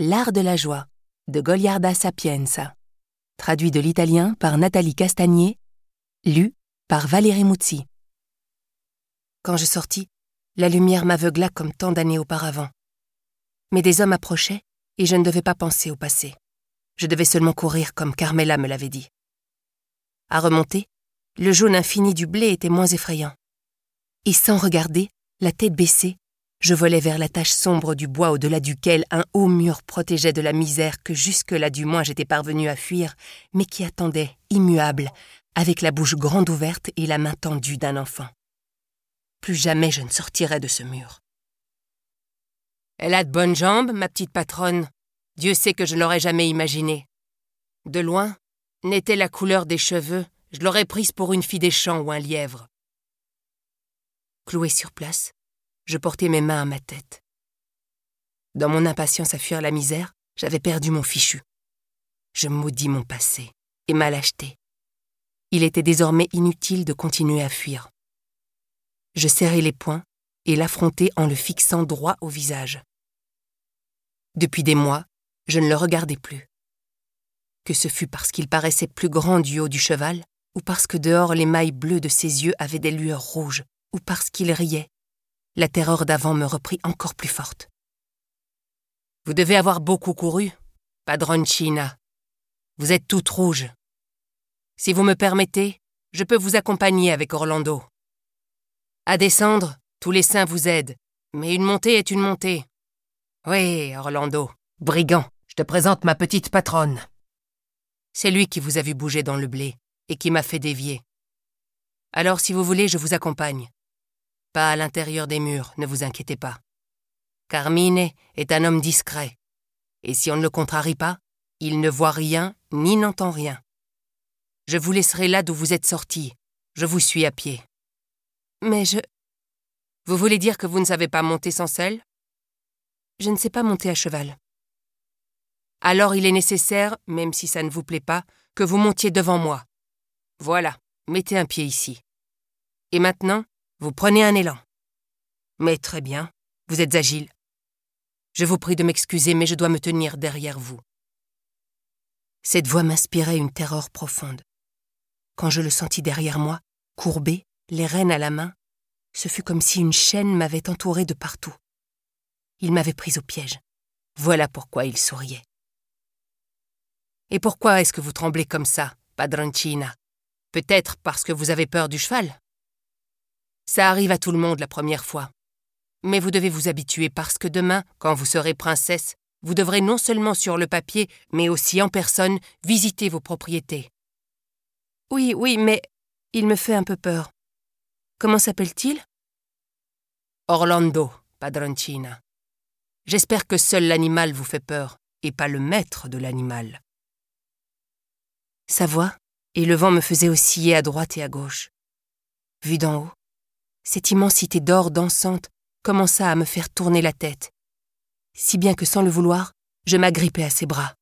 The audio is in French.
L'art de la joie de Goliarda Sapienza, traduit de l'italien par Nathalie Castagnier, lu par Valérie Muzzi. Quand je sortis, la lumière m'aveugla comme tant d'années auparavant. Mais des hommes approchaient et je ne devais pas penser au passé. Je devais seulement courir comme Carmela me l'avait dit. À remonter, le jaune infini du blé était moins effrayant. Et sans regarder, la tête baissée, je volais vers la tache sombre du bois au-delà duquel un haut mur protégeait de la misère que jusque-là du moins j'étais parvenue à fuir, mais qui attendait, immuable, avec la bouche grande ouverte et la main tendue d'un enfant. Plus jamais je ne sortirais de ce mur. Elle a de bonnes jambes, ma petite patronne. Dieu sait que je ne l'aurais jamais imaginé. De loin, n'était la couleur des cheveux, je l'aurais prise pour une fille des champs ou un lièvre. Clouée sur place, je portais mes mains à ma tête. Dans mon impatience à fuir la misère, j'avais perdu mon fichu. Je maudis mon passé et ma lâcheté. Il était désormais inutile de continuer à fuir. Je serrai les poings et l'affrontai en le fixant droit au visage. Depuis des mois, je ne le regardais plus. Que ce fût parce qu'il paraissait plus grand du haut du cheval, ou parce que dehors l'émail bleu de ses yeux avait des lueurs rouges, ou parce qu'il riait, la terreur d'avant me reprit encore plus forte. « Vous devez avoir beaucoup couru, padroncina. Vous êtes toute rouge. Si vous me permettez, je peux vous accompagner avec Orlando. À descendre, tous les saints vous aident, mais une montée est une montée. Oui, Orlando, brigand, je te présente ma petite patronne. C'est lui qui vous a vu bouger dans le blé et qui m'a fait dévier. Alors, si vous voulez, je vous accompagne. Pas à l'intérieur des murs, ne vous inquiétez pas. Carmine est un homme discret, et si on ne le contrarie pas, il ne voit rien ni n'entend rien. Je vous laisserai là d'où vous êtes sortis. Je vous suis à pied. Mais je... Vous voulez dire que vous ne savez pas monter sans selle ? Je ne sais pas monter à cheval. Alors il est nécessaire, même si ça ne vous plaît pas, que vous montiez devant moi. Voilà, mettez un pied ici. Et maintenant, vous prenez un élan. Mais très bien, vous êtes agile. Je vous prie de m'excuser, mais je dois me tenir derrière vous. Cette voix m'inspirait une terreur profonde. Quand je le sentis derrière moi, courbé, les rênes à la main, ce fut comme si une chaîne m'avait entouré de partout. Il m'avait prise au piège. Voilà pourquoi il souriait. Et pourquoi est-ce que vous tremblez comme ça, padroncina ? Peut-être parce que vous avez peur du cheval ? Ça arrive à tout le monde la première fois. Mais vous devez vous habituer parce que demain, quand vous serez princesse, vous devrez non seulement sur le papier, mais aussi en personne, visiter vos propriétés. Oui, mais il me fait un peu peur. Comment s'appelle-t-il ? Orlando, padroncina. J'espère que seul l'animal vous fait peur, et pas le maître de l'animal. Sa voix et le vent me faisaient osciller à droite et à gauche. Vu d'en haut, cette immensité d'or dansante commença à me faire tourner la tête, si bien que sans le vouloir, je m'agrippais à ses bras.